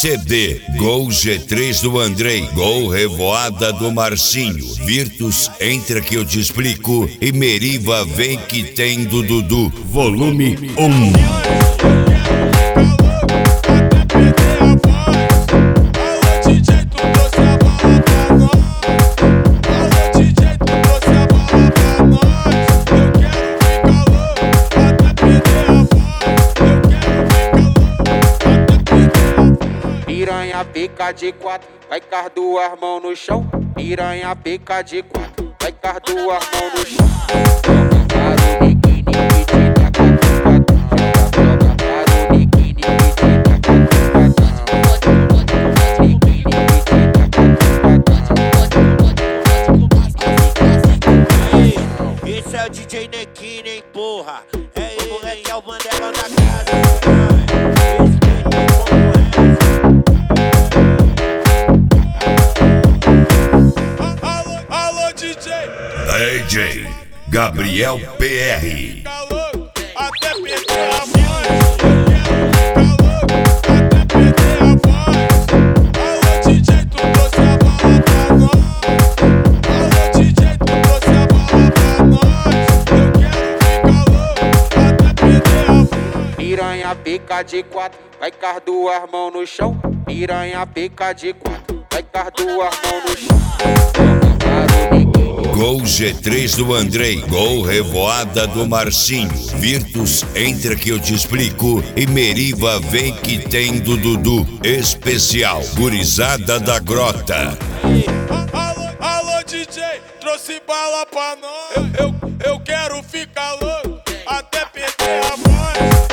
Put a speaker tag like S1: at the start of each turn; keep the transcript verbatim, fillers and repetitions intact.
S1: C D, Gol G três do Andrei, Gol Revoada do Marcinho, Virtus, entra que eu te explico e Meriva vem que tem do Dudu, volume um.
S2: Piranha pica de quatro, vai com as duas mãos no chão. Piranha pica de quatro, vai com as duas mãos no chão. Joga para o biquíni que te dá quatro, joga para o biquíni que te dá quatro.
S3: Esse é o D J Nequini, hein, porra. É ele, moleque, é o Mandela da casa.
S1: D J Gabriel P R.
S4: Até perder a voz, até perder a voz. Alô D J, tu trouxe a bala pra nós. Alô D J, tu trouxe a bala pra nós. Eu quero ficar louco, até perder a voz.
S2: Piranha pica de quatro, vai com as duas mãos no chão. Piranha pica de quatro, vai com as duas mãos no chão. Joga para o biquíni.
S1: Gol G três do Andrei, Gol Revoada do Marcinho, Virtus, entra que eu te explico e Meriva vem que tem do Dudu, especial, gurizada da grota.
S4: Alô, alô D J, trouxe bala pra nós. Eu, eu, eu quero ficar louco, até perder a voz.